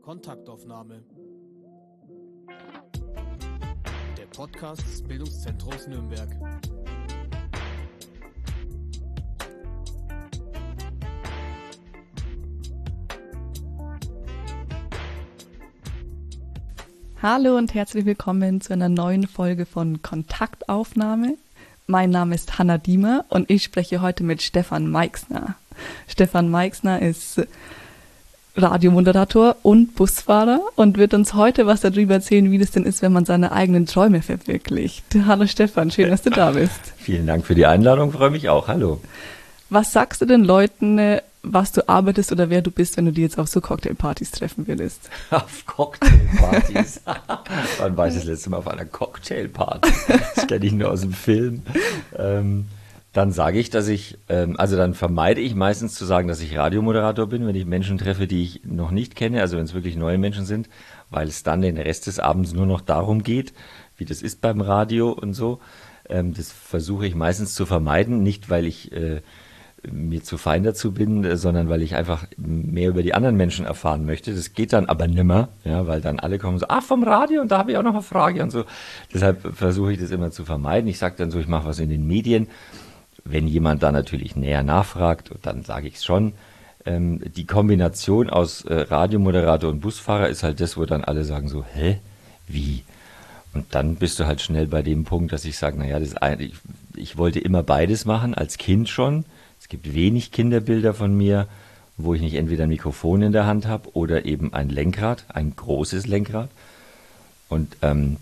Kontaktaufnahme. Der Podcast des Bildungszentrums Nürnberg. Hallo und herzlich willkommen zu einer neuen Folge von Kontaktaufnahme. Mein Name ist Hanna Diemer und ich spreche heute mit Stefan Meixner. Stefan Meixner ist Radiomoderator und Busfahrer und wird uns heute was darüber erzählen, wie das denn ist, wenn man seine eigenen Träume verwirklicht. Hallo Stefan, schön, dass du da bist. Vielen Dank für die Einladung, freue mich auch. Hallo. Was sagst du den Leuten, was du arbeitest oder wer du bist, wenn du die jetzt auf so Cocktailpartys treffen würdest? Auf Cocktailpartys? Wann war ich das letzte Mal auf einer Cocktailparty? Das kenne ich nur aus dem Film. Dann sage ich, dass ich, dann vermeide ich meistens zu sagen, dass ich Radiomoderator bin, wenn ich Menschen treffe, die ich noch nicht kenne, also wenn es wirklich neue Menschen sind, weil es dann den Rest des Abends nur noch darum geht, wie das ist beim Radio und so. Das versuche ich meistens zu vermeiden, nicht weil ich mir zu fein dazu bin, sondern weil ich einfach mehr über die anderen Menschen erfahren möchte. Das geht dann aber nimmer, ja, weil dann alle kommen so, vom Radio und da habe ich auch noch eine Frage und so. Deshalb versuche ich das immer zu vermeiden. Ich sage dann so, ich mache was in den Medien. Wenn jemand da natürlich näher nachfragt, dann sage ich es schon. Die Kombination aus Radiomoderator und Busfahrer ist halt das, wo dann alle sagen so, hä, wie? Und dann bist du halt schnell bei dem Punkt, dass ich sage, ich wollte immer beides machen, als Kind schon. Es gibt wenig Kinderbilder von mir, wo ich nicht entweder ein Mikrofon in der Hand habe oder eben ein Lenkrad, ein großes Lenkrad. Und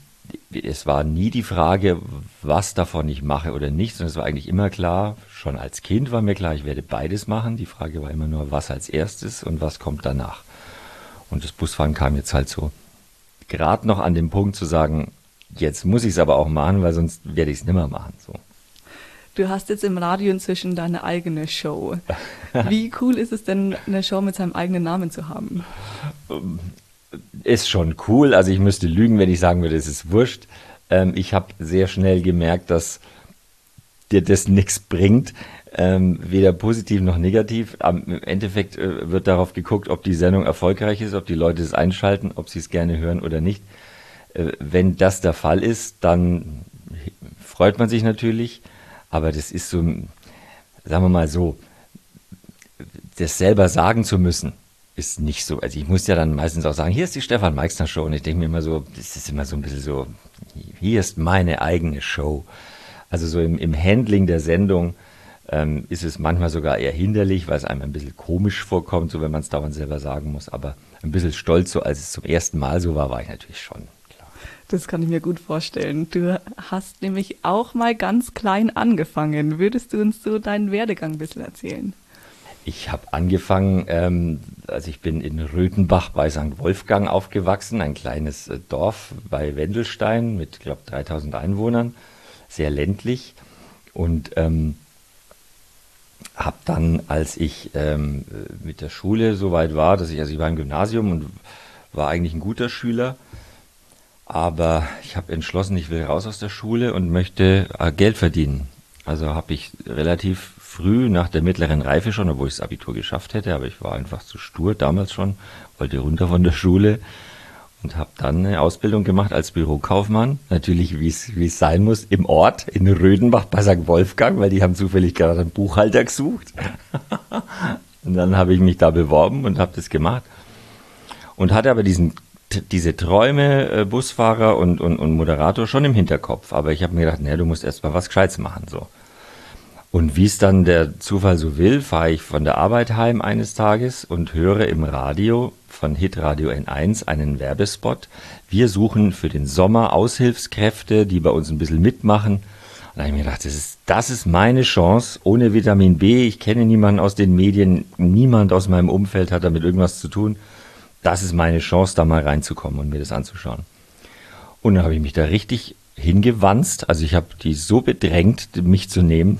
es war nie die Frage, was davon ich mache oder nicht, sondern es war eigentlich immer klar, schon als Kind war mir klar, ich werde beides machen. Die Frage war immer nur, was als erstes und was kommt danach. Und das Busfahren kam jetzt halt so gerade noch an den Punkt zu sagen, jetzt muss ich es aber auch machen, weil sonst werde ich es nimmer machen. So. Du hast jetzt im Radio inzwischen deine eigene Show. Wie cool ist es denn, eine Show mit seinem eigenen Namen zu haben? Ist schon cool. Also ich müsste lügen, wenn ich sagen würde, es ist wurscht. Ich habe sehr schnell gemerkt, dass dir das nichts bringt, weder positiv noch negativ. Im Endeffekt wird darauf geguckt, ob die Sendung erfolgreich ist, ob die Leute es einschalten, ob sie es gerne hören oder nicht. Wenn das der Fall ist, dann freut man sich natürlich. Aber das ist so, sagen wir mal so, das selber sagen zu müssen, ist nicht so. Also ich muss ja dann meistens auch sagen, hier ist die Stefan Meixner Show. Und ich denke mir immer so, das ist immer so ein bisschen so, hier ist meine eigene Show. Also so im Handling der Sendung ist es manchmal sogar eher hinderlich, weil es einem ein bisschen komisch vorkommt, so wenn man es dauernd selber sagen muss. Aber ein bisschen stolz, so als es zum ersten Mal so war ich natürlich schon. Das kann ich mir gut vorstellen. Du hast nämlich auch mal ganz klein angefangen. Würdest du uns so deinen Werdegang ein bisschen erzählen? Ich habe angefangen, also ich bin in Röthenbach bei St. Wolfgang aufgewachsen, ein kleines Dorf bei Wendelstein mit, ich glaube, 3000 Einwohnern, sehr ländlich. Und habe dann, als ich mit der Schule so weit war, ich war im Gymnasium und war eigentlich ein guter Schüler, aber ich habe entschlossen, ich will raus aus der Schule und möchte Geld verdienen. Also habe ich relativ früh nach der mittleren Reife schon, obwohl ich das Abitur geschafft hätte, aber ich war einfach zu stur damals schon, wollte runter von der Schule und habe dann eine Ausbildung gemacht als Bürokaufmann. Natürlich, wie es sein muss, im Ort, in Rödenbach bei St. Wolfgang, weil die haben zufällig gerade einen Buchhalter gesucht. Und dann habe ich mich da beworben und habe das gemacht und hatte aber diese Träume, Busfahrer und Moderator schon im Hinterkopf. Aber ich habe mir gedacht, du musst erst mal was Gescheites machen. So. Und wie es dann der Zufall so will, fahre ich von der Arbeit heim eines Tages und höre im Radio von Hitradio N1 einen Werbespot. Wir suchen für den Sommer Aushilfskräfte, die bei uns ein bisschen mitmachen. Und da habe ich mir gedacht, das ist meine Chance, ohne Vitamin B. Ich kenne niemanden aus den Medien, niemand aus meinem Umfeld hat damit irgendwas zu tun. Das ist meine Chance, da mal reinzukommen und mir das anzuschauen. Und dann habe ich mich da hingewanzt. Also ich habe die so bedrängt, mich zu nehmen,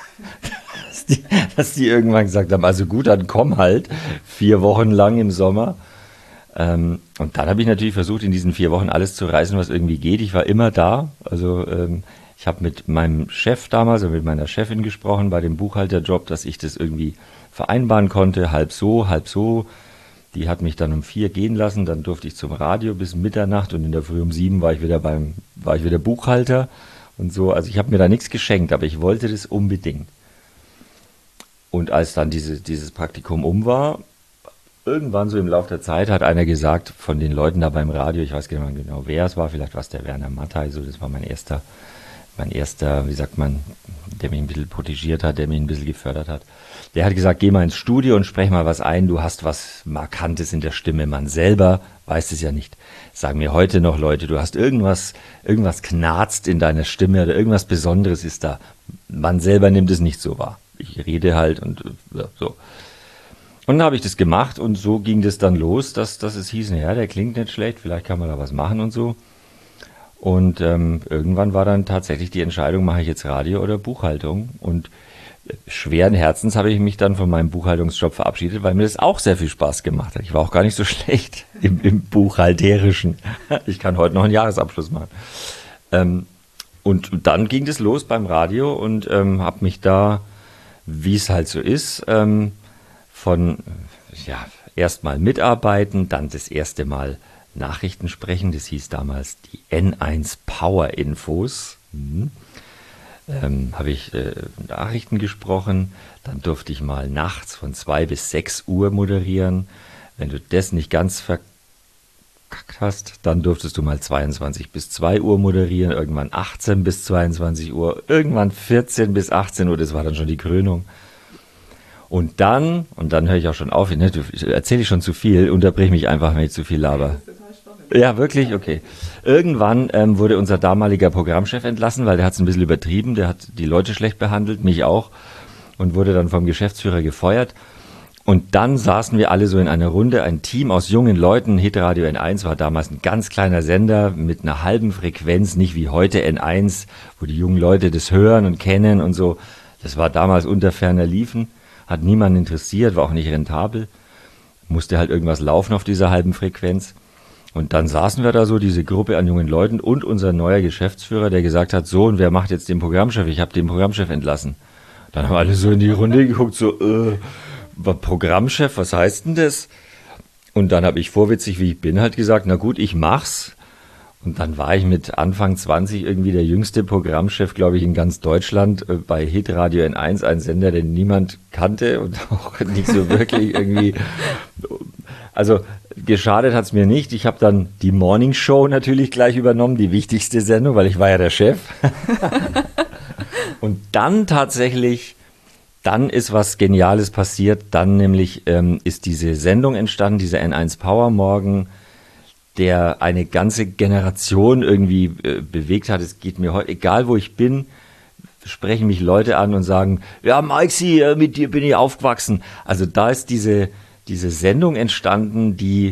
dass die irgendwann gesagt haben, also gut, dann komm halt 4 Wochen lang im Sommer. Und dann habe ich natürlich versucht, in diesen 4 Wochen alles zu reißen, was irgendwie geht. Ich war immer da. Also ich habe mit meinem Chef damals und mit meiner Chefin gesprochen bei dem Buchhalterjob, dass ich das irgendwie vereinbaren konnte, halb so, halb so. Die hat mich dann um 4 gehen lassen, dann durfte ich zum Radio bis Mitternacht und in der Früh um 7 war ich wieder Buchhalter und so. Also ich habe mir da nichts geschenkt, aber ich wollte das unbedingt. Und als dann dieses Praktikum war, irgendwann so im Laufe der Zeit hat einer gesagt von den Leuten da beim Radio, ich weiß gar nicht mehr genau, wer es war, vielleicht war es der Werner Mattei, so, das war mein erster, wie sagt man, der mich ein bisschen protegiert hat, der mich ein bisschen gefördert hat. Der hat gesagt, geh mal ins Studio und sprech mal was ein, du hast was Markantes in der Stimme. Man selber weiß es ja nicht. Sagen mir heute noch Leute, du hast irgendwas knarzt in deiner Stimme oder irgendwas Besonderes ist da. Man selber nimmt es nicht so wahr. Ich rede halt und so. Und dann habe ich das gemacht und so ging das dann los, dass es hieß, naja, der klingt nicht schlecht, vielleicht kann man da was machen und so. Und irgendwann war dann tatsächlich die Entscheidung, mache ich jetzt Radio oder Buchhaltung? Und schweren Herzens habe ich mich dann von meinem Buchhaltungsjob verabschiedet, weil mir das auch sehr viel Spaß gemacht hat. Ich war auch gar nicht so schlecht im Buchhalterischen. Ich kann heute noch einen Jahresabschluss machen. Und dann ging das los beim Radio und habe mich da, wie es halt so ist, erstmal mitarbeiten, dann das erste Mal Nachrichten sprechen. Das hieß damals die N1 Power Infos. Habe ich Nachrichten gesprochen, dann durfte ich mal nachts von 2 bis 6 Uhr moderieren. Wenn du das nicht ganz verkackt hast, dann durftest du mal 22 bis 2 Uhr moderieren, irgendwann 18 bis 22 Uhr, irgendwann 14 bis 18 Uhr, das war dann schon die Krönung. Und dann höre ich auch schon auf, ne, erzähle ich schon zu viel, unterbrich mich einfach, wenn ich zu viel laber. Ja, wirklich? Okay. Irgendwann wurde unser damaliger Programmchef entlassen, weil der hat es ein bisschen übertrieben, der hat die Leute schlecht behandelt, mich auch, und wurde dann vom Geschäftsführer gefeuert. Und dann saßen wir alle so in einer Runde, ein Team aus jungen Leuten. Hitradio N1 war damals ein ganz kleiner Sender mit einer halben Frequenz, nicht wie heute N1, wo die jungen Leute das hören und kennen und so. Das war damals unter ferner Liefen, hat niemanden interessiert, war auch nicht rentabel, musste halt irgendwas laufen auf dieser halben Frequenz. Und dann saßen wir da so, diese Gruppe an jungen Leuten und unser neuer Geschäftsführer, der gesagt hat, so, und wer macht jetzt den Programmchef? Ich habe den Programmchef entlassen. Dann haben alle so in die Runde geguckt, so, Programmchef, was heißt denn das? Und dann habe ich, vorwitzig wie ich bin, halt gesagt, na gut, ich mach's. Und dann war ich mit Anfang 20 irgendwie der jüngste Programmchef, glaube ich, in ganz Deutschland bei Hitradio N1, ein Sender, den niemand kannte und auch nicht so wirklich irgendwie. Also geschadet hat's mir nicht. Ich habe dann die Morning Show natürlich gleich übernommen, die wichtigste Sendung, weil ich war ja der Chef. Und dann tatsächlich, dann ist was Geniales passiert. Dann nämlich ist diese Sendung entstanden, dieser N1 Power Morgen, der eine ganze Generation irgendwie bewegt hat. Es geht mir heute, egal wo ich bin, sprechen mich Leute an und sagen, ja, Maxi, mit dir bin ich aufgewachsen. Also da ist diese Sendung entstanden, die,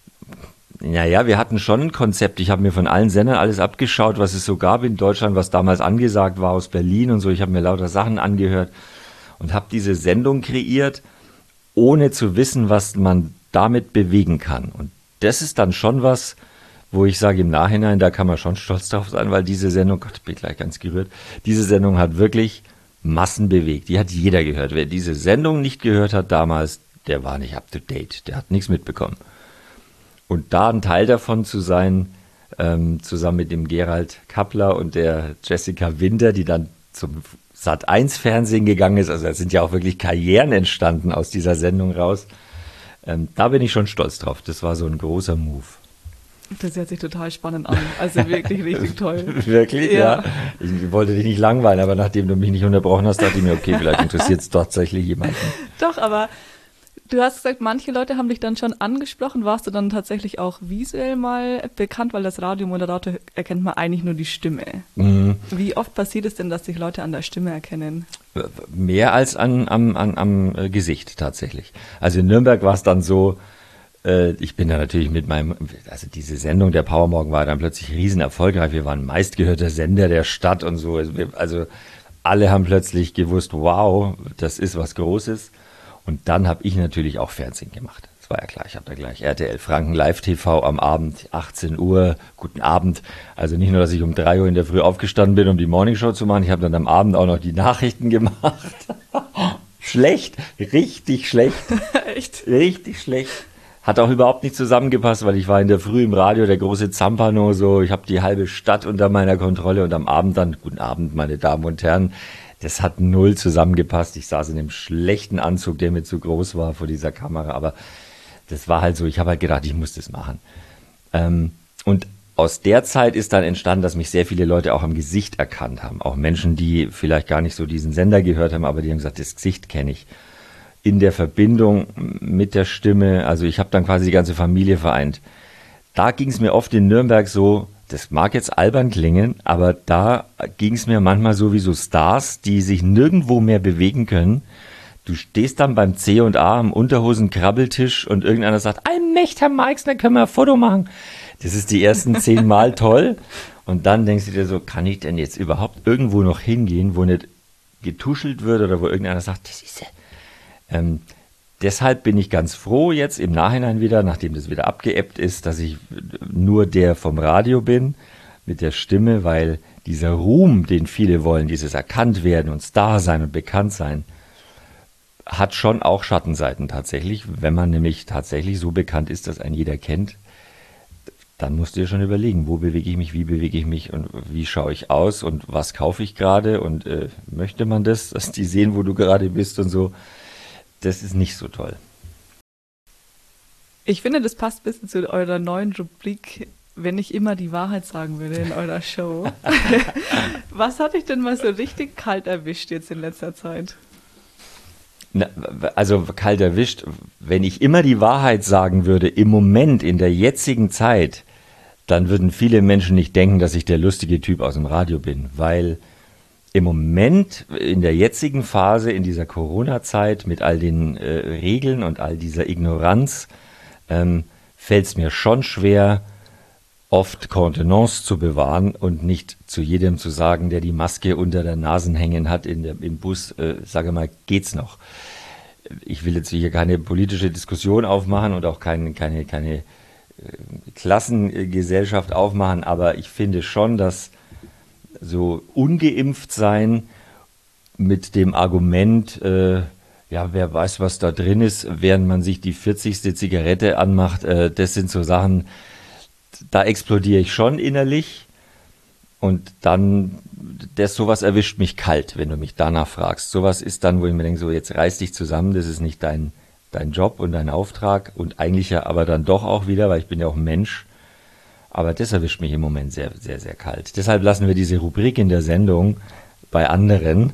naja, wir hatten schon ein Konzept. Ich habe mir von allen Sendern alles abgeschaut, was es so gab in Deutschland, was damals angesagt war aus Berlin und so. Ich habe mir lauter Sachen angehört und habe diese Sendung kreiert, ohne zu wissen, was man damit bewegen kann. Und das ist dann schon was, wo ich sage im Nachhinein, da kann man schon stolz drauf sein, weil diese Sendung, Gott, ich bin gleich ganz gerührt, diese Sendung hat wirklich Massen bewegt. Die hat jeder gehört. Wer diese Sendung nicht gehört hat damals, der war nicht up to date. Der hat nichts mitbekommen. Und da ein Teil davon zu sein, zusammen mit dem Gerald Kappler und der Jessica Winter, die dann zum Sat.1 Fernsehen gegangen ist, also da sind ja auch wirklich Karrieren entstanden aus dieser Sendung raus. Da bin ich schon stolz drauf. Das war so ein großer Move. Das hört sich total spannend an. Also wirklich richtig toll. Wirklich? Ja. Ich wollte dich nicht langweilen, aber nachdem du mich nicht unterbrochen hast, dachte ich mir, okay, vielleicht interessiert es tatsächlich jemanden. Doch, aber du hast gesagt, manche Leute haben dich dann schon angesprochen. Warst du dann tatsächlich auch visuell mal bekannt? Weil als Radiomoderator erkennt man eigentlich nur die Stimme. Mhm. Wie oft passiert es denn, dass sich Leute an der Stimme erkennen? Mehr als am Gesicht tatsächlich. Also in Nürnberg war es dann so, ich bin da natürlich also diese Sendung, der Powermorgen war dann plötzlich riesen erfolgreich. Wir waren meistgehörter Sender der Stadt und so. Also alle haben plötzlich gewusst, wow, das ist was Großes. Und dann habe ich natürlich auch Fernsehen gemacht. Das war ja klar, ich habe da gleich RTL Franken Live TV am Abend, 18 Uhr, guten Abend. Also nicht nur, dass ich um 3 Uhr in der Früh aufgestanden bin, um die Morningshow zu machen, ich habe dann am Abend auch noch die Nachrichten gemacht. Schlecht, richtig schlecht. Echt? Richtig schlecht. Hat auch überhaupt nicht zusammengepasst, weil ich war in der Früh im Radio, der große Zampano, so, ich habe die halbe Stadt unter meiner Kontrolle und am Abend dann, guten Abend, meine Damen und Herren, das hat null zusammengepasst. Ich saß in einem schlechten Anzug, der mir zu groß war vor dieser Kamera, aber das war halt so, ich habe halt gedacht, ich muss das machen. Und aus der Zeit ist dann entstanden, dass mich sehr viele Leute auch am Gesicht erkannt haben. Auch Menschen, die vielleicht gar nicht so diesen Sender gehört haben, aber die haben gesagt, das Gesicht kenne ich. In der Verbindung mit der Stimme, also ich habe dann quasi die ganze Familie vereint. Da ging es mir oft in Nürnberg so, das mag jetzt albern klingen, aber da ging es mir manchmal so wie so Stars, die sich nirgendwo mehr bewegen können. Du stehst dann beim C&A am Unterhosen-Krabbeltisch und irgendeiner sagt, allmächtig, Herr Meixner, können wir ein Foto machen? Das ist die ersten 10 Mal toll. Und dann denkst du dir so, kann ich denn jetzt überhaupt irgendwo noch hingehen, wo nicht getuschelt wird oder wo irgendeiner sagt, das ist ja... Deshalb bin ich ganz froh jetzt im Nachhinein wieder, nachdem das wieder abgeebbt ist, dass ich nur der vom Radio bin mit der Stimme, weil dieser Ruhm, den viele wollen, dieses erkannt werden und Star sein und bekannt sein, hat schon auch Schattenseiten tatsächlich. Wenn man nämlich tatsächlich so bekannt ist, dass einen jeder kennt, dann musst du dir schon überlegen, wo bewege ich mich, wie bewege ich mich und wie schaue ich aus und was kaufe ich gerade und möchte man das, dass die sehen, wo du gerade bist und so. Das ist nicht so toll. Ich finde, das passt ein bisschen zu eurer neuen Rubrik, wenn ich immer die Wahrheit sagen würde in eurer Show. Was hat dich denn mal so richtig kalt erwischt jetzt in letzter Zeit? Na, also kalt erwischt, wenn ich immer die Wahrheit sagen würde, im Moment, in der jetzigen Zeit, dann würden viele Menschen nicht denken, dass ich der lustige Typ aus dem Radio bin, weil im Moment, in der jetzigen Phase, in dieser Corona-Zeit, mit all den Regeln und all dieser Ignoranz, fällt es mir schon schwer, oft Kontenance zu bewahren und nicht zu jedem zu sagen, der die Maske unter der Nase hängen hat im Bus, sage mal, geht's noch. Ich will jetzt hier keine politische Diskussion aufmachen und auch keine Klassengesellschaft aufmachen, aber ich finde schon, dass so ungeimpft sein mit dem Argument, ja, wer weiß, was da drin ist, während man sich die 40. Zigarette anmacht, das sind so Sachen, da explodiere ich schon innerlich und dann, sowas erwischt mich kalt, wenn du mich danach fragst. Sowas ist dann, wo ich mir denke, so jetzt reiß dich zusammen, das ist nicht dein Job und dein Auftrag und eigentlich ja aber dann doch auch wieder, weil ich bin ja auch ein Mensch. Aber das erwischt mich im Moment sehr, sehr, sehr kalt. Deshalb lassen wir diese Rubrik in der Sendung bei anderen,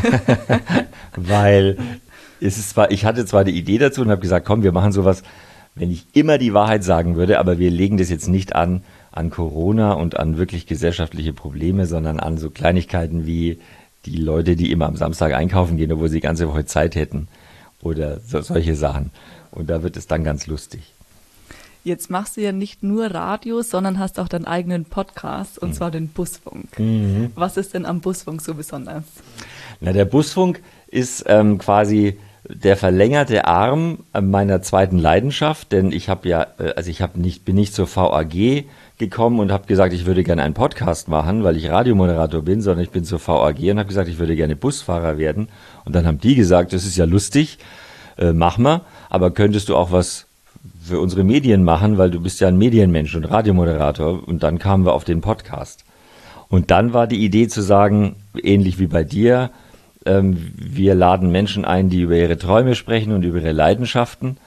weil ich hatte zwar die Idee dazu und habe gesagt, komm, wir machen sowas, wenn ich immer die Wahrheit sagen würde, aber wir legen das jetzt nicht an Corona und an wirklich gesellschaftliche Probleme, sondern an so Kleinigkeiten wie die Leute, die immer am Samstag einkaufen gehen, obwohl sie die ganze Woche Zeit hätten oder solche Sachen. Und da wird es dann ganz lustig. Jetzt machst du ja nicht nur Radio, sondern hast auch deinen eigenen Podcast, und zwar den Busfunk. Mhm. Was ist denn am Busfunk so besonders? Na, der Busfunk ist quasi der verlängerte Arm meiner zweiten Leidenschaft, denn ich habe ja, bin nicht zur VAG gekommen und habe gesagt, ich würde gerne einen Podcast machen, weil ich Radiomoderator bin, sondern ich bin zur VAG und habe gesagt, ich würde gerne Busfahrer werden. Und dann haben die gesagt, das ist ja lustig, mach mal, aber könntest du auch was für unsere Medien machen, weil du bist ja ein Medienmensch und Radiomoderator. Und dann kamen wir auf den Podcast. Und dann war die Idee zu sagen, ähnlich wie bei dir, wir laden Menschen ein, die über ihre Träume sprechen und über ihre Leidenschaften.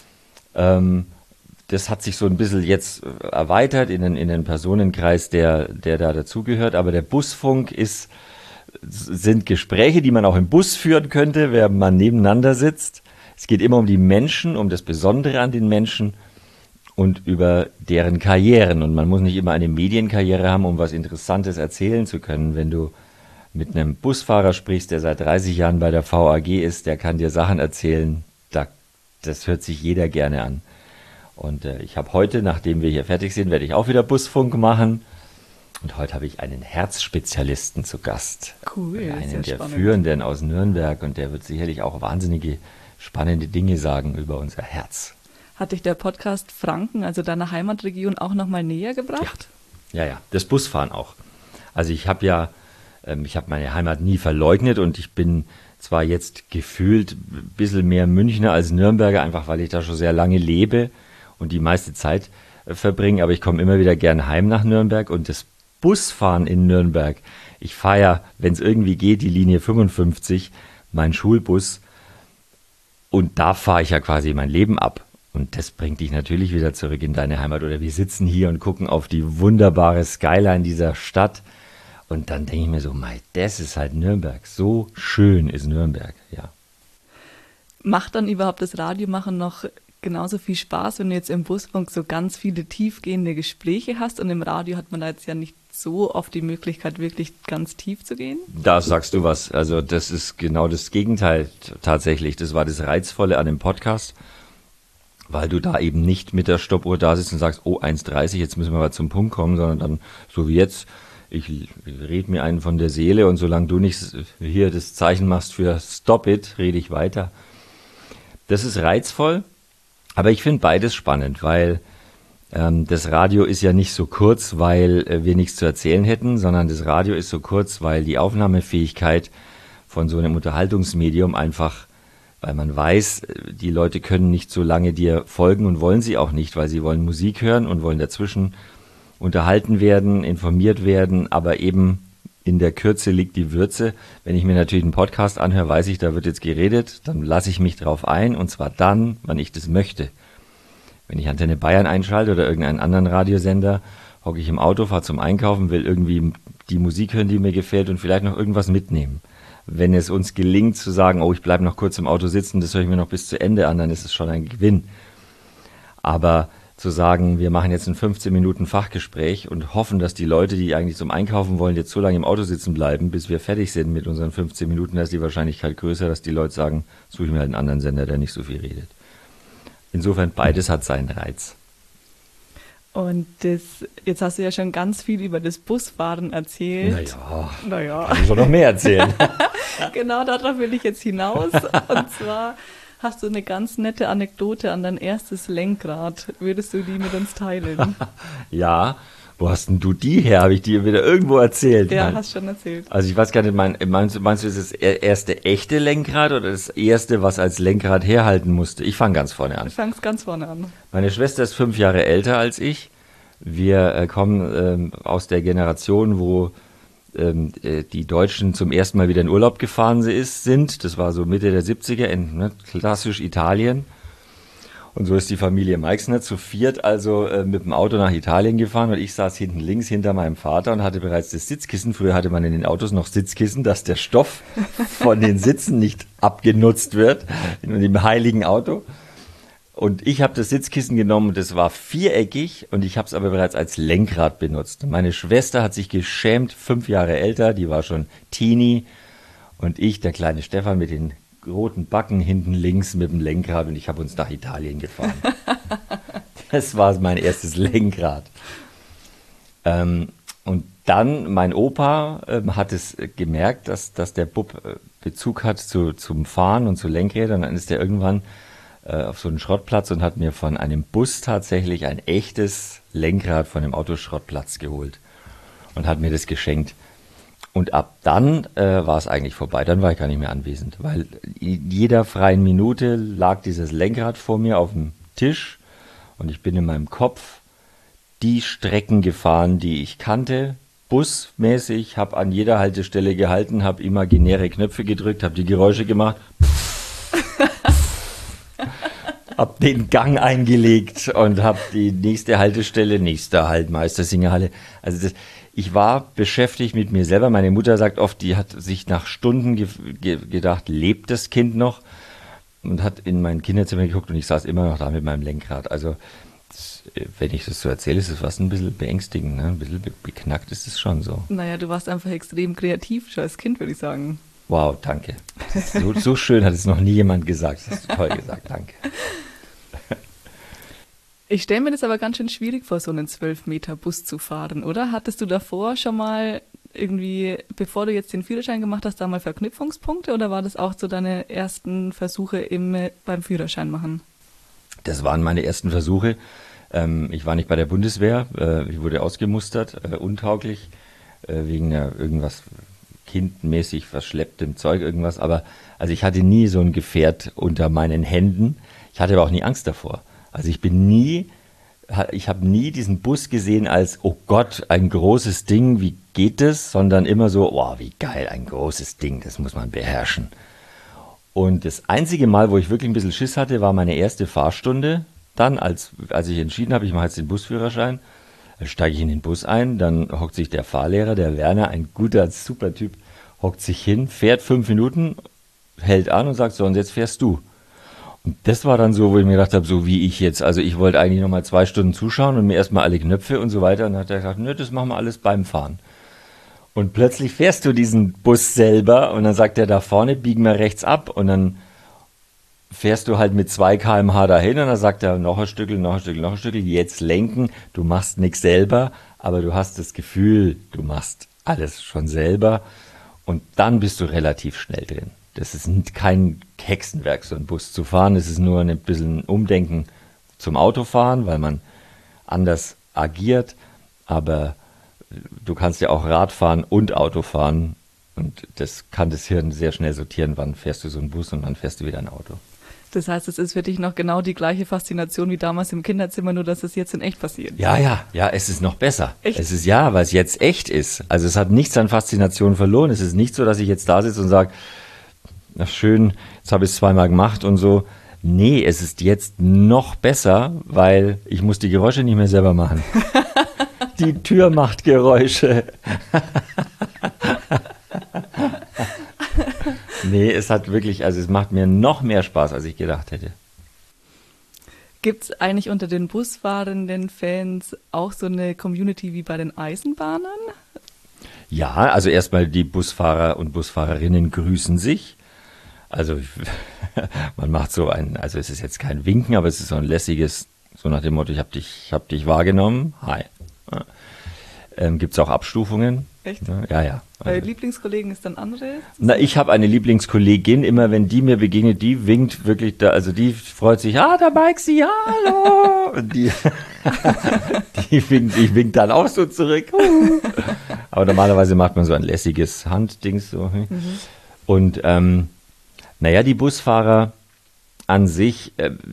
Das hat sich so ein bisschen jetzt erweitert in den Personenkreis, der da dazugehört. Aber der Busfunk sind Gespräche, die man auch im Bus führen könnte, während man nebeneinander sitzt. Es geht immer um die Menschen, um das Besondere an den Menschen und über deren Karrieren. Und man muss nicht immer eine Medienkarriere haben, um was Interessantes erzählen zu können. Wenn du mit einem Busfahrer sprichst, der seit 30 Jahren bei der VAG ist, der kann dir Sachen erzählen, das hört sich jeder gerne an. Und ich habe heute, nachdem wir hier fertig sind, werde ich auch wieder Busfunk machen. Und heute habe ich einen Herzspezialisten zu Gast. Cool, einen der spannend. Führenden aus Nürnberg. Und der wird sicherlich auch wahnsinnige spannende Dinge sagen über unser Herz. Hat dich der Podcast Franken, also deiner Heimatregion, auch nochmal näher gebracht? Ja, das Busfahren auch. Also ich habe meine Heimat nie verleugnet und ich bin zwar jetzt gefühlt ein bisschen mehr Münchner als Nürnberger, einfach weil ich da schon sehr lange lebe und die meiste Zeit verbringe, aber ich komme immer wieder gern heim nach Nürnberg und das Busfahren in Nürnberg, ich fahre ja, wenn es irgendwie geht, die Linie 55, mein Schulbus, und da fahre ich ja quasi mein Leben ab. Und das bringt dich natürlich wieder zurück in deine Heimat. Oder wir sitzen hier und gucken auf die wunderbare Skyline dieser Stadt. Und dann denke ich mir so, mei, das ist halt Nürnberg. So schön ist Nürnberg, ja. Macht dann überhaupt das Radiomachen noch genauso viel Spaß, wenn du jetzt im Busfunk so ganz viele tiefgehende Gespräche hast? Und im Radio hat man da jetzt ja nicht so oft die Möglichkeit, wirklich ganz tief zu gehen? Da sagst du was. Also das ist genau das Gegenteil tatsächlich. Das war das Reizvolle an dem Podcast, weil du da eben nicht mit der Stoppuhr da sitzt und sagst, oh, 1,30, jetzt müssen wir mal zum Punkt kommen, sondern dann, so wie jetzt, ich rede mir einen von der Seele und solange du nicht hier das Zeichen machst für Stop it, rede ich weiter. Das ist reizvoll, aber ich finde beides spannend, weil das Radio ist ja nicht so kurz, weil wir nichts zu erzählen hätten, sondern das Radio ist so kurz, weil die Aufnahmefähigkeit von so einem Unterhaltungsmedium einfach, weil man weiß, die Leute können nicht so lange dir folgen und wollen sie auch nicht, weil sie wollen Musik hören und wollen dazwischen unterhalten werden, informiert werden, aber eben in der Kürze liegt die Würze. Wenn ich mir natürlich einen Podcast anhöre, weiß ich, da wird jetzt geredet, dann lasse ich mich drauf ein und zwar dann, wann ich das möchte. Wenn ich Antenne Bayern einschalte oder irgendeinen anderen Radiosender, hocke ich im Auto, fahre zum Einkaufen, will irgendwie die Musik hören, die mir gefällt und vielleicht noch irgendwas mitnehmen. Wenn es uns gelingt zu sagen, oh, ich bleibe noch kurz im Auto sitzen, das höre ich mir noch bis zu Ende an, dann ist es schon ein Gewinn. Aber zu sagen, wir machen jetzt ein 15 Minuten Fachgespräch und hoffen, dass die Leute, die eigentlich zum Einkaufen wollen, jetzt so lange im Auto sitzen bleiben, bis wir fertig sind mit unseren 15 Minuten, da ist die Wahrscheinlichkeit größer, dass die Leute sagen, suche ich mir halt einen anderen Sender, der nicht so viel redet. Insofern, beides hat seinen Reiz. Und jetzt hast du ja schon ganz viel über das Busfahren erzählt. Naja. Kann ich schon noch mehr erzählen. Genau, darauf will ich jetzt hinaus. Und zwar hast du eine ganz nette Anekdote an dein erstes Lenkrad. Würdest du die mit uns teilen? Ja, wo hast denn du die her? Habe ich dir wieder irgendwo erzählt? Ja, hast schon erzählt. Also ich weiß gar nicht, meinst du, ist das erste echte Lenkrad oder das erste, was als Lenkrad herhalten musste? Ich fange ganz vorne an. Du fangst ganz vorne an. Meine Schwester ist 5 Jahre älter als ich. Wir kommen aus der Generation, wo die Deutschen zum ersten Mal wieder in Urlaub gefahren sind. Das war so Mitte der 70er, in klassisch Italien. Und so ist die Familie Meixner zu viert also mit dem Auto nach Italien gefahren und ich saß hinten links hinter meinem Vater und hatte bereits das Sitzkissen. Früher hatte man in den Autos noch Sitzkissen, dass der Stoff von den Sitzen nicht abgenutzt wird in dem heiligen Auto. Und ich habe das Sitzkissen genommen und das war viereckig und ich habe es aber bereits als Lenkrad benutzt. Meine Schwester hat sich geschämt, 5 Jahre älter, die war schon Teenie und ich, der kleine Stefan mit den roten Backen hinten links mit dem Lenkrad und ich habe uns nach Italien gefahren. Das war mein erstes Lenkrad. Und dann, mein Opa hat es gemerkt, dass der Bub Bezug hat zum Fahren und zu Lenkrädern. Dann ist er irgendwann auf so einen Schrottplatz und hat mir von einem Bus tatsächlich ein echtes Lenkrad von dem Autoschrottplatz geholt und hat mir das geschenkt. Und ab dann war es eigentlich vorbei, dann war ich gar nicht mehr anwesend, weil in jeder freien Minute lag dieses Lenkrad vor mir auf dem Tisch und ich bin in meinem Kopf die Strecken gefahren, die ich kannte, busmäßig, habe an jeder Haltestelle gehalten, habe imaginäre Knöpfe gedrückt, habe die Geräusche gemacht, habe den Gang eingelegt und habe die nächste Haltestelle, nächster Halt, Meistersingerhalle, also ich war beschäftigt mit mir selber. Meine Mutter sagt oft, die hat sich nach Stunden gedacht, lebt das Kind noch? Und hat in mein Kinderzimmer geguckt und ich saß immer noch da mit meinem Lenkrad. Also, wenn ich das so erzähle, ist es fast ein bisschen beängstigend. Ne? Ein bisschen beknackt ist es schon so. Naja, du warst einfach extrem kreativ schon als Kind, würde ich sagen. Wow, danke. So schön hat es noch nie jemand gesagt. Das hast du toll gesagt, danke. Ich stelle mir das aber ganz schön schwierig vor, so einen 12-Meter-Bus zu fahren, oder? Hattest du davor schon mal irgendwie, bevor du jetzt den Führerschein gemacht hast, da mal Verknüpfungspunkte oder war das auch so deine ersten Versuche beim Führerschein machen? Das waren meine ersten Versuche. Ich war nicht bei der Bundeswehr, ich wurde ausgemustert, untauglich, wegen irgendwas kindmäßig verschlepptem Zeug irgendwas, aber also ich hatte nie so ein Gefährt unter meinen Händen. Ich hatte aber auch nie Angst davor. Also ich habe nie diesen Bus gesehen als, oh Gott, ein großes Ding, wie geht das? Sondern immer so, oh, wie geil, ein großes Ding, das muss man beherrschen. Und das einzige Mal, wo ich wirklich ein bisschen Schiss hatte, war meine erste Fahrstunde. Dann, als ich entschieden habe, ich mache jetzt den Busführerschein, steige ich in den Bus ein, dann hockt sich der Fahrlehrer, der Werner, ein guter, super Typ, hockt sich hin, fährt 5 Minuten, hält an und sagt, so, und jetzt fährst du. Und das war dann so, wo ich mir gedacht habe, so wie ich jetzt, also ich wollte eigentlich nochmal 2 Stunden zuschauen und mir erstmal alle Knöpfe und so weiter. Und dann hat er gesagt, nö, das machen wir alles beim Fahren. Und plötzlich fährst du diesen Bus selber und dann sagt er da vorne, biegen wir rechts ab und dann fährst du halt mit 2 km/h dahin und dann sagt er, noch ein Stückel, jetzt lenken, du machst nichts selber, aber du hast das Gefühl, du machst alles schon selber und dann bist du relativ schnell drin. Das ist kein Hexenwerk, so einen Bus zu fahren, es ist nur ein bisschen Umdenken zum Autofahren, weil man anders agiert, aber du kannst ja auch Rad fahren und Auto fahren und das kann das Hirn sehr schnell sortieren, wann fährst du so einen Bus und wann fährst du wieder ein Auto. Das heißt, es ist für dich noch genau die gleiche Faszination wie damals im Kinderzimmer, nur dass es jetzt in echt passiert. Ja, es ist noch besser. Echt? Es ist weil es jetzt echt ist. Also es hat nichts an Faszination verloren. Es ist nicht so, dass ich jetzt da sitze und sage, na schön, jetzt habe ich es 2-mal gemacht und so. Nee, es ist jetzt noch besser, weil ich muss die Geräusche nicht mehr selber machen. Die Tür macht Geräusche. Nee, es hat wirklich, also es macht mir noch mehr Spaß, als ich gedacht hätte. Gibt es eigentlich unter den busfahrenden Fans auch so eine Community wie bei den Eisenbahnern? Ja, also erstmal die Busfahrer und Busfahrerinnen grüßen sich. Also man macht so also es ist jetzt kein Winken, aber es ist so ein lässiges, so nach dem Motto, ich hab dich wahrgenommen, hi. Gibt es auch Abstufungen? Echt? Ja. Bei Lieblingskollegen ist dann andere? Na, ich habe eine Lieblingskollegin, immer wenn die mir begegnet, die winkt wirklich da, also die freut sich, der Maxi, hallo! Und ich wink dann auch so zurück. Aber normalerweise macht man so ein lässiges Handdings so. Und die Busfahrer an sich,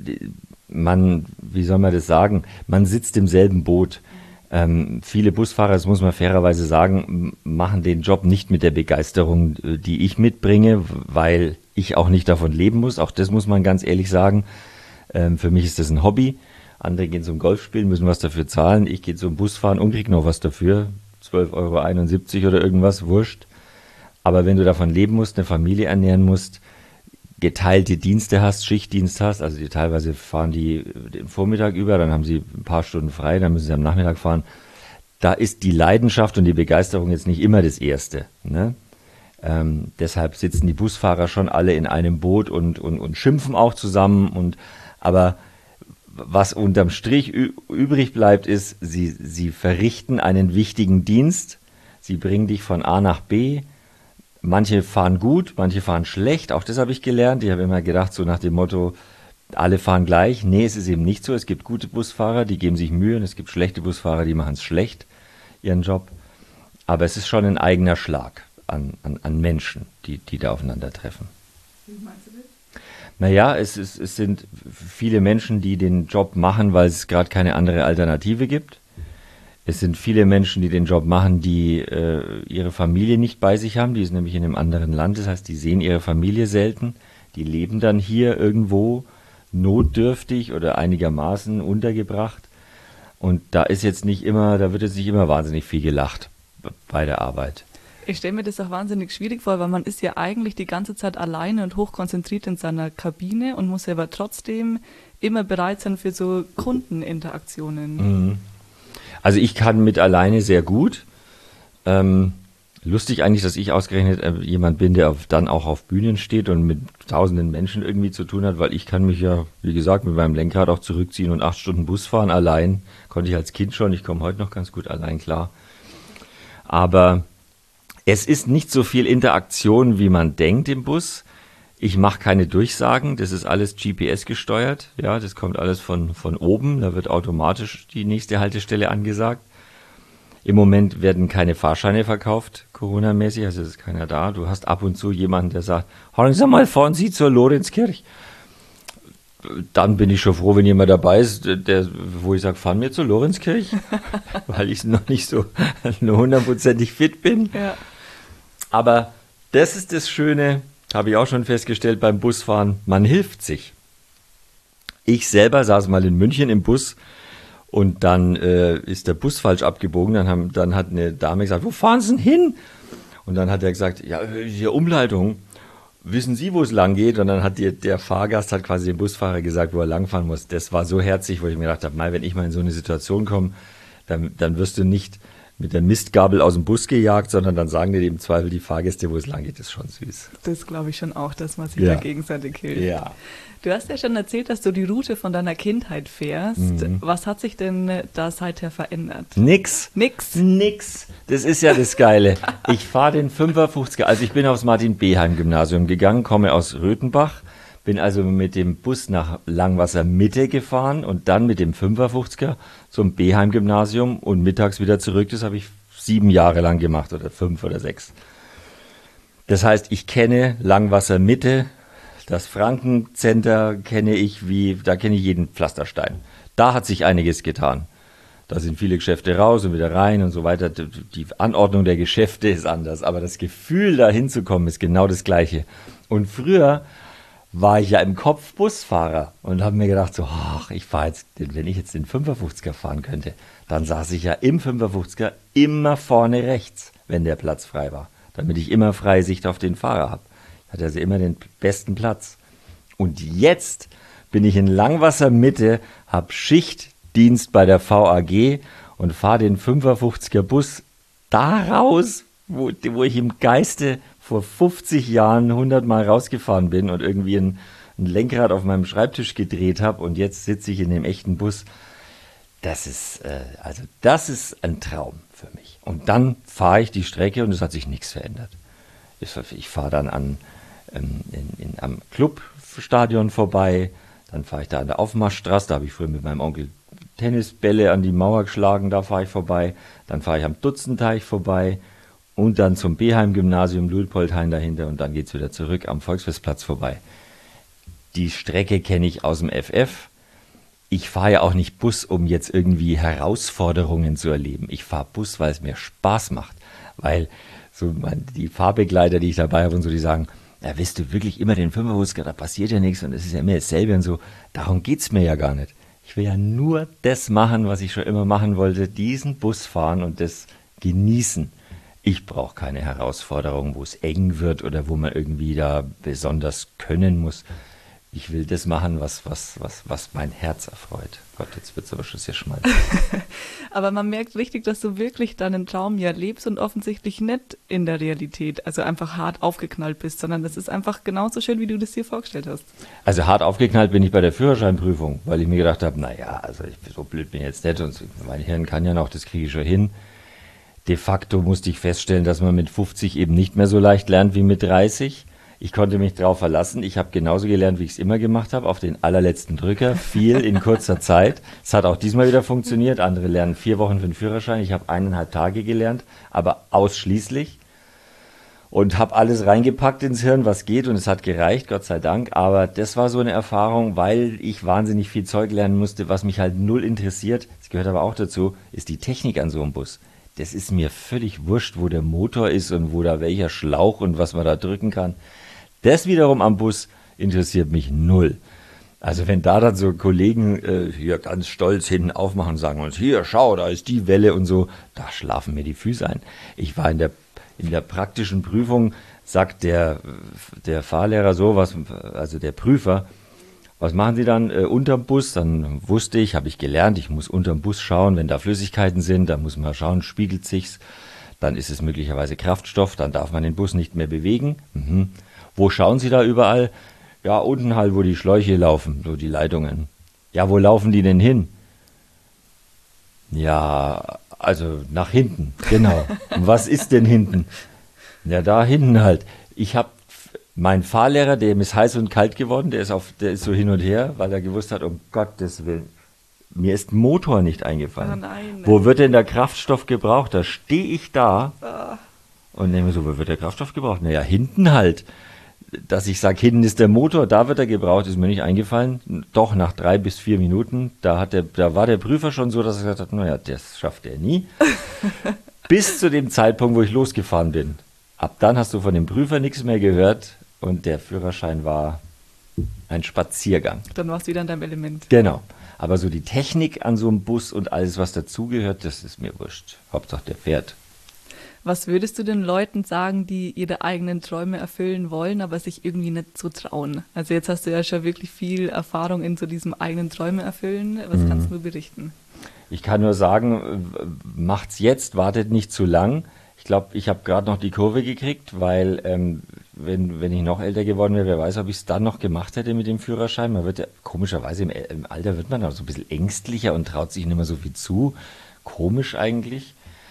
wie soll man das sagen, man sitzt im selben Boot. Viele Busfahrer, das muss man fairerweise sagen, machen den Job nicht mit der Begeisterung, die ich mitbringe, weil ich auch nicht davon leben muss. Auch das muss man ganz ehrlich sagen. Für mich ist das ein Hobby. Andere gehen zum Golf spielen, müssen was dafür zahlen. Ich gehe zum Busfahren und kriege noch was dafür. 12,71 € oder irgendwas, wurscht. Aber wenn du davon leben musst, eine Familie ernähren musst, geteilte Dienste hast, Schichtdienst hast, also die teilweise fahren die den Vormittag über, dann haben sie ein paar Stunden frei, dann müssen sie am Nachmittag fahren. Da ist die Leidenschaft und die Begeisterung jetzt nicht immer das Erste. Ne? Deshalb sitzen die Busfahrer schon alle in einem Boot und schimpfen auch zusammen. Aber was unterm Strich übrig bleibt, ist, sie verrichten einen wichtigen Dienst. Sie bringen dich von A nach B. Manche fahren gut, manche fahren schlecht. Auch das habe ich gelernt. Ich habe immer gedacht, so nach dem Motto, alle fahren gleich. Nee, es ist eben nicht so. Es gibt gute Busfahrer, die geben sich Mühe. Und es gibt schlechte Busfahrer, die machen es schlecht, ihren Job. Aber es ist schon ein eigener Schlag an Menschen, die da aufeinandertreffen. Wie meinst du das? Naja, es sind viele Menschen, die den Job machen, weil es gerade keine andere Alternative gibt. Es sind viele Menschen, die den Job machen, die ihre Familie nicht bei sich haben. Die ist nämlich in einem anderen Land. Das heißt, die sehen ihre Familie selten. Die leben dann hier irgendwo notdürftig oder einigermaßen untergebracht. Und da wird jetzt nicht immer wahnsinnig viel gelacht bei der Arbeit. Ich stelle mir das auch wahnsinnig schwierig vor, weil man ist ja eigentlich die ganze Zeit alleine und hochkonzentriert in seiner Kabine und muss aber trotzdem immer bereit sein für so Kundeninteraktionen. Mhm. Also ich kann mit alleine sehr gut. Lustig eigentlich, dass ich ausgerechnet jemand bin, der dann auch auf Bühnen steht und mit tausenden Menschen irgendwie zu tun hat, weil ich kann mich ja, wie gesagt, mit meinem Lenkrad auch zurückziehen und 8 Stunden Bus fahren allein. Konnte ich als Kind schon, ich komme heute noch ganz gut allein klar. Aber es ist nicht so viel Interaktion, wie man denkt im Bus. Ich mache keine Durchsagen, das ist alles GPS gesteuert. Ja, das kommt alles von oben, da wird automatisch die nächste Haltestelle angesagt. Im Moment werden keine Fahrscheine verkauft, Corona-mäßig, also ist keiner da. Du hast ab und zu jemanden, der sagt, hören Sie mal, fahren Sie zur Lorenzkirch. Dann bin ich schon froh, wenn jemand dabei ist, wo ich sage, fahren wir zur Lorenzkirch, weil ich noch nicht so 100%ig fit bin. Ja. Aber das ist das Schöne, habe ich auch schon festgestellt beim Busfahren, man hilft sich. Ich selber saß mal in München im Bus und dann ist der Bus falsch abgebogen. Dann hat eine Dame gesagt, wo fahren Sie denn hin? Und dann hat er gesagt, ja, hier Umleitung. Wissen Sie, wo es lang geht? Und dann hat der Fahrgast hat quasi dem Busfahrer gesagt, wo er langfahren muss. Das war so herzig, wo ich mir gedacht habe, wenn ich mal in so eine Situation komme, dann wirst du nicht mit der Mistgabel aus dem Bus gejagt, sondern dann sagen dir im Zweifel die Fahrgäste, wo es lang geht. Das ist schon süß. Das glaube ich schon auch, dass man sich da gegenseitig hilft. Ja. Du hast ja schon erzählt, dass du die Route von deiner Kindheit fährst. Was hat sich denn da seither verändert? Nix. Das ist ja das Geile. Ich fahre den 55er, also ich bin aufs Martin-Beheim-Gymnasium gegangen, komme aus Röthenbach, bin also mit dem Bus nach Langwasser Mitte gefahren und dann mit dem 55er zum Beheim-Gymnasium und mittags wieder zurück. Das habe ich 7 Jahre lang gemacht oder 5 oder 6. Das heißt, ich kenne Langwasser Mitte, das Franken-Center kenne ich da kenne ich jeden Pflasterstein. Da hat sich einiges getan. Da sind viele Geschäfte raus und wieder rein und so weiter. Die Anordnung der Geschäfte ist anders, aber das Gefühl, da hinzukommen, ist genau das Gleiche. Und früher war ich ja im Kopf Busfahrer und habe mir gedacht, so, ich fahre jetzt, wenn ich jetzt den 55er fahren könnte, dann saß ich ja im 55er immer vorne rechts, wenn der Platz frei war, damit ich immer freie Sicht auf den Fahrer habe. Ich hatte also immer den besten Platz. Und jetzt bin ich in Langwasser Mitte, habe Schichtdienst bei der VAG und fahre den 55er Bus da raus, wo ich im Geiste vor 50 Jahren 100 Mal rausgefahren bin und irgendwie ein Lenkrad auf meinem Schreibtisch gedreht habe und jetzt sitze ich in dem echten Bus. Das ist ein Traum für mich. Und dann fahre ich die Strecke und es hat sich nichts verändert. Ich fahre dann am Clubstadion vorbei, dann fahre ich da an der Aufmarschstraße, da habe ich früher mit meinem Onkel Tennisbälle an die Mauer geschlagen, da fahre ich vorbei, dann fahre ich am Dutzenteich vorbei und dann zum Beheim-Gymnasium Luitpoldhain dahinter und dann geht es wieder zurück am Volksfestplatz vorbei. Die Strecke kenne ich aus dem FF. Ich fahre ja auch nicht Bus, um jetzt irgendwie Herausforderungen zu erleben. Ich fahre Bus, weil es mir Spaß macht, weil die Fahrbegleiter, die ich dabei habe und so, die sagen, ja, willst du wirklich immer den 55er, da passiert ja nichts und es ist ja immer dasselbe und so. Darum geht's mir ja gar nicht. Ich will ja nur das machen, was ich schon immer machen wollte, diesen Bus fahren und das genießen. Ich brauche keine Herausforderung, wo es eng wird oder wo man irgendwie da besonders können muss. Ich will das machen, was mein Herz erfreut. Gott, jetzt wird es aber schon sehr schmalzig. Aber man merkt richtig, dass du wirklich deinen Traum ja lebst und offensichtlich nicht in der Realität, also einfach hart aufgeknallt bist, sondern das ist einfach genauso schön, wie du das dir vorgestellt hast. Also hart aufgeknallt bin ich bei der Führerscheinprüfung, weil ich mir gedacht habe, so blöd bin ich jetzt nicht und mein Hirn kann ja noch, das kriege ich schon hin. De facto musste ich feststellen, dass man mit 50 eben nicht mehr so leicht lernt wie mit 30. Ich konnte mich drauf verlassen. Ich habe genauso gelernt, wie ich es immer gemacht habe, auf den allerletzten Drücker, viel in kurzer Zeit. Es hat auch diesmal wieder funktioniert. Andere lernen 4 Wochen für den Führerschein. Ich habe 1,5 Tage gelernt, aber ausschließlich. Und habe alles reingepackt ins Hirn, was geht. Und es hat gereicht, Gott sei Dank. Aber das war so eine Erfahrung, weil ich wahnsinnig viel Zeug lernen musste, was mich halt null interessiert. Das gehört aber auch dazu, ist die Technik an so einem Bus. Das ist mir völlig wurscht, wo der Motor ist und wo da welcher Schlauch und was man da drücken kann. Das wiederum am Bus interessiert mich null. Also wenn da dann so Kollegen hier ganz stolz hinten aufmachen und sagen uns, hier, schau, da ist die Welle und so, da schlafen mir die Füße ein. Ich war in der praktischen Prüfung, sagt der Fahrlehrer so, also der Prüfer, was machen Sie dann unterm Bus? Dann wusste ich, habe ich gelernt, ich muss unterm Bus schauen, wenn da Flüssigkeiten sind, dann muss man schauen, spiegelt sich's, dann ist es möglicherweise Kraftstoff, dann darf man den Bus nicht mehr bewegen. Wo schauen Sie da überall? Ja, unten halt, wo die Schläuche laufen, so die Leitungen. Ja, wo laufen die denn hin? Ja, also nach hinten, genau. Und was ist denn hinten? Ja, da hinten halt. Mein Fahrlehrer, dem ist heiß und kalt geworden, der ist so hin und her, weil er gewusst hat, um Gottes Willen, Mir ist Motor nicht eingefallen. Oh nein. Wo wird denn der Kraftstoff gebraucht? Da stehe ich da und denke mir so, wo wird der Kraftstoff gebraucht? Naja, hinten halt. Dass ich sage, hinten ist der Motor, da wird er gebraucht, ist mir nicht eingefallen. Doch, nach 3 bis 4 Minuten, da war der Prüfer schon so, dass er gesagt hat, naja, das schafft er nie. Bis zu dem Zeitpunkt, wo ich losgefahren bin. Ab dann hast du von dem Prüfer nichts mehr gehört und der Führerschein war ein Spaziergang. Dann warst du wieder in deinem Element. Genau. Aber so die Technik an so einem Bus und alles, was dazugehört, das ist mir wurscht. Hauptsache der fährt. Was würdest du den Leuten sagen, die ihre eigenen Träume erfüllen wollen, aber sich irgendwie nicht so trauen? Also jetzt hast du ja schon wirklich viel Erfahrung in so diesem eigenen Träume erfüllen. Was kannst du berichten? Ich kann nur sagen, macht's jetzt, wartet nicht zu lang. Ich glaube, ich habe gerade noch die Kurve gekriegt, weil wenn ich noch älter geworden wäre, wer weiß, ob ich es dann noch gemacht hätte mit dem Führerschein. Man wird ja, komischerweise im Alter wird man auch so ein bisschen ängstlicher und traut sich nicht mehr so viel zu. Komisch eigentlich.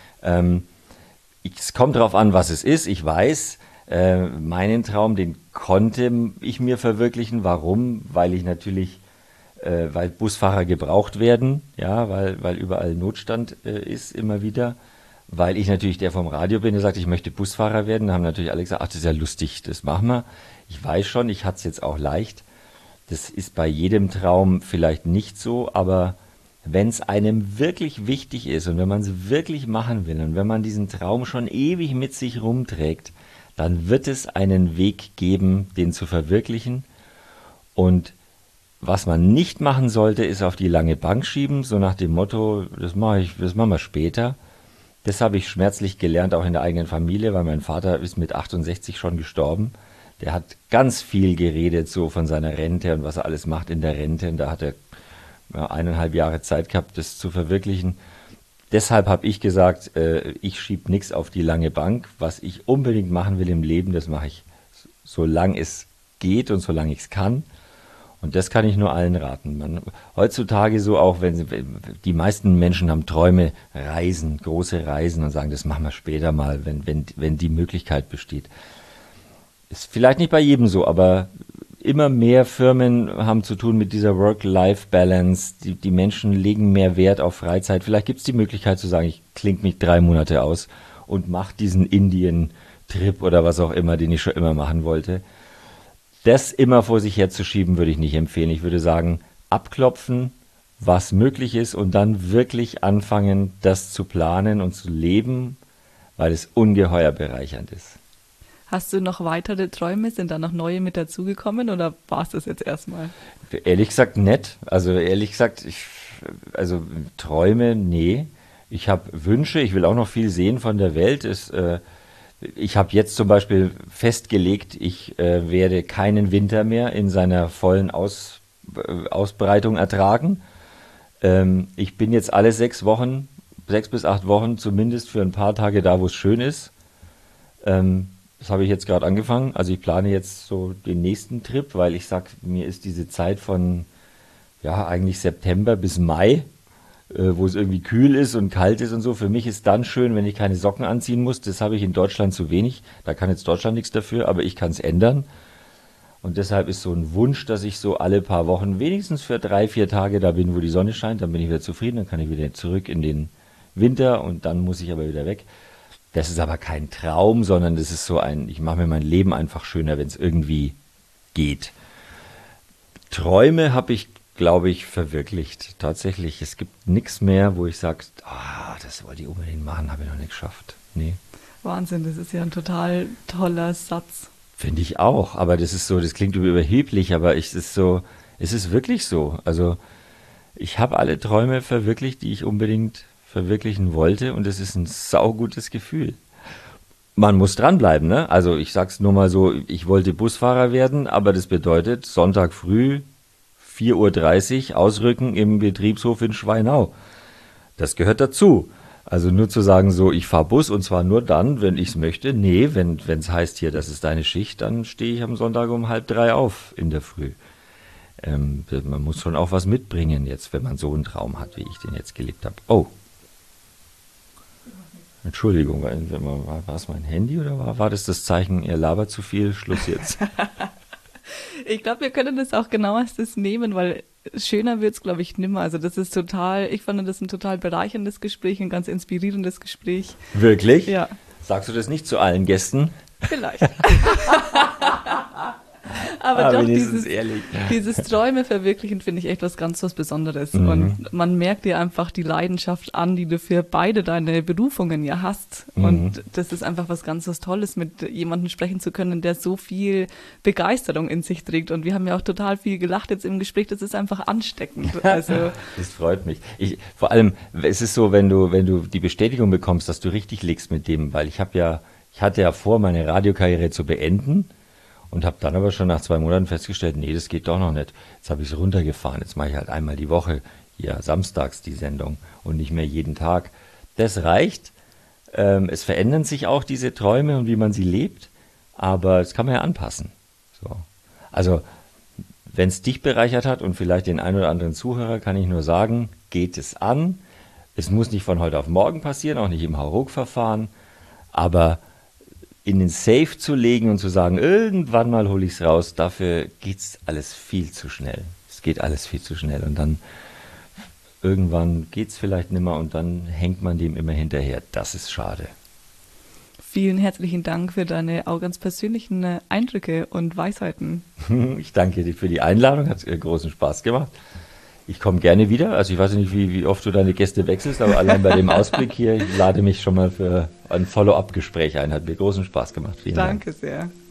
Es kommt darauf an, was es ist. Ich weiß, meinen Traum, den konnte ich mir verwirklichen. Warum? Weil ich natürlich, weil Busfahrer gebraucht werden, ja, weil überall Notstand ist immer wieder. Weil ich natürlich der vom Radio bin, der sagt, ich möchte Busfahrer werden. Da haben natürlich alle gesagt, ach, das ist ja lustig, das machen wir. Ich weiß schon, ich hatte es jetzt auch leicht. Das ist bei jedem Traum vielleicht nicht so, aber wenn es einem wirklich wichtig ist und wenn man es wirklich machen will und wenn man diesen Traum schon ewig mit sich rumträgt, dann wird es einen Weg geben, den zu verwirklichen. Und was man nicht machen sollte, ist auf die lange Bank schieben, so nach dem Motto, das machen wir später. Das habe ich schmerzlich gelernt, auch in der eigenen Familie, weil mein Vater ist mit 68 schon gestorben. Der hat ganz viel geredet so von seiner Rente und was er alles macht in der Rente. Und da hat er 1,5 Jahre Zeit gehabt, das zu verwirklichen. Deshalb habe ich gesagt, ich schiebe nichts auf die lange Bank. Was ich unbedingt machen will im Leben, das mache ich, solange es geht und solange ich es kann. Und das kann ich nur allen raten. Heutzutage so auch, wenn die meisten Menschen haben Träume, Reisen, große Reisen und sagen, das machen wir später mal, wenn die Möglichkeit besteht. Ist vielleicht nicht bei jedem so, aber immer mehr Firmen haben zu tun mit dieser Work-Life-Balance. Die Menschen legen mehr Wert auf Freizeit. Vielleicht gibt es die Möglichkeit zu sagen, ich klinge mich 3 Monate aus und mache diesen Indien-Trip oder was auch immer, den ich schon immer machen wollte. Das immer vor sich herzuschieben, würde ich nicht empfehlen. Ich würde sagen, abklopfen, was möglich ist und dann wirklich anfangen, das zu planen und zu leben, weil es ungeheuer bereichernd ist. Hast du noch weitere Träume? Sind da noch neue mit dazugekommen oder war es das jetzt erstmal? Ehrlich gesagt nicht. Also ehrlich gesagt, Träume, nee. Ich habe Wünsche, ich will auch noch viel sehen von der Welt. Ich habe jetzt zum Beispiel festgelegt, ich werde keinen Winter mehr in seiner vollen Ausbreitung ertragen. Ich bin jetzt alle 6 bis 8 Wochen zumindest für ein paar Tage da, wo es schön ist. Das habe ich jetzt gerade angefangen. Also ich plane jetzt so den nächsten Trip, weil ich sage, mir ist diese Zeit von eigentlich September bis Mai, wo es irgendwie kühl ist und kalt ist und so. Für mich ist dann schön, wenn ich keine Socken anziehen muss. Das habe ich in Deutschland zu wenig. Da kann jetzt Deutschland nichts dafür, aber ich kann es ändern. Und deshalb ist so ein Wunsch, dass ich so alle paar Wochen wenigstens für 3, 4 Tage da bin, wo die Sonne scheint. Dann bin ich wieder zufrieden, dann kann ich wieder zurück in den Winter und dann muss ich aber wieder weg. Das ist aber kein Traum, sondern das ist so ich mache mir mein Leben einfach schöner, wenn es irgendwie geht. Träume habe ich, glaube ich, verwirklicht. Tatsächlich, es gibt nichts mehr, wo ich sage, das wollte ich unbedingt machen, habe ich noch nicht geschafft. Nee. Wahnsinn, das ist ja ein total toller Satz. Finde ich auch, aber das ist so, das klingt überheblich, aber es ist wirklich so. Also ich habe alle Träume verwirklicht, die ich unbedingt verwirklichen wollte und es ist ein saugutes Gefühl. Man muss dranbleiben, ne? Also ich sag's nur mal so, ich wollte Busfahrer werden, aber das bedeutet Sonntag früh 4:30 Uhr ausrücken im Betriebshof in Schweinau. Das gehört dazu. Also nur zu sagen so, ich fahre Bus und zwar nur dann, wenn ich es möchte. Nee, wenn es heißt hier, das ist deine Schicht, dann stehe ich am Sonntag um 2:30 auf in der Früh. Man muss schon auch was mitbringen jetzt, wenn man so einen Traum hat, wie ich den jetzt gelebt habe. Oh. Entschuldigung, war es mein Handy oder war das Zeichen, ihr labert zu viel, Schluss jetzt? Ich glaube, wir können das auch genau als das nehmen, weil schöner wird's, glaube ich, nimmer. Also das ist ich fand das ein total bereicherndes Gespräch, ein ganz inspirierendes Gespräch. Wirklich? Ja. Sagst du das nicht zu allen Gästen? Vielleicht. Aber doch, dieses Träume verwirklichen finde ich echt was Besonderes. Und man merkt dir einfach die Leidenschaft an, die du für beide deine Berufungen ja hast. Und das ist einfach was Tolles, mit jemandem sprechen zu können, der so viel Begeisterung in sich trägt. Und wir haben ja auch total viel gelacht jetzt im Gespräch. Das ist einfach ansteckend. Also das freut mich. Vor allem, es ist so, wenn du die Bestätigung bekommst, dass du richtig liegst mit dem, weil ich hatte ja vor, meine Radiokarriere zu beenden. Und habe dann aber schon nach 2 Monaten festgestellt, nee, das geht doch noch nicht. Jetzt habe ich es runtergefahren. Jetzt mache ich halt einmal die Woche hier samstags die Sendung und nicht mehr jeden Tag. Das reicht. Es verändern sich auch diese Träume und wie man sie lebt, aber das kann man ja anpassen. So. Also, wenn es dich bereichert hat und vielleicht den einen oder anderen Zuhörer, kann ich nur sagen, geht es an. Es muss nicht von heute auf morgen passieren, auch nicht im Hauruck-Verfahren, aber in den Safe zu legen und zu sagen, irgendwann mal hole ich es raus, dafür geht's alles viel zu schnell. Es geht alles viel zu schnell und dann irgendwann geht's vielleicht nimmer und dann hängt man dem immer hinterher. Das ist schade. Vielen herzlichen Dank für deine auch ganz persönlichen Eindrücke und Weisheiten. Ich danke dir für die Einladung, hat großen Spaß gemacht. Ich komme gerne wieder. Also ich weiß nicht, wie oft du deine Gäste wechselst, aber allein bei dem Ausblick hier, ich lade mich schon mal für ein Follow-up-Gespräch ein. Hat mir großen Spaß gemacht. Vielen Dank. Danke sehr.